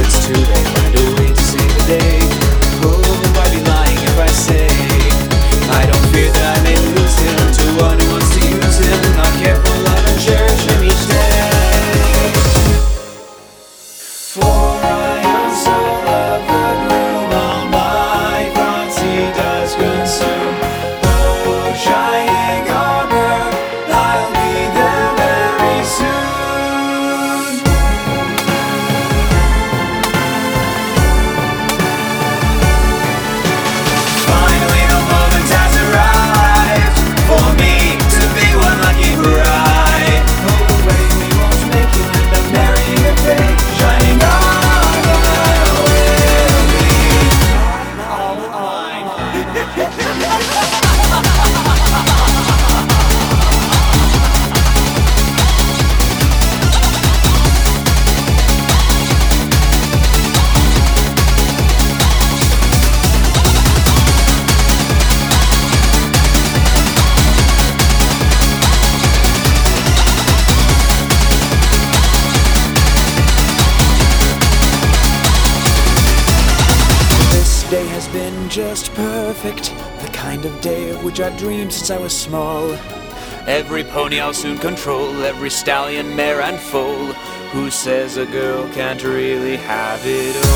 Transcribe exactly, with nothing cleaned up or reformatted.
it's too late, find a way to save the day. Oh, I'd be lying if I say I don't fear that I may lose him to one who wants to use him, not careful of and cherish him each day. For I am so of the gloom, all my thoughts he does consume. Oh, shining armor, I'll be there very soon. Finally the moment has arrived for me to be one lucky bride. Oh, wait, we won't make you end up marrying a fake shining armor will be all mine. This day has been just perfect, the kind of day of which I've dreamed since I was small. Every pony I'll soon control, every stallion, mare and foal. Who says a girl can't really have it all?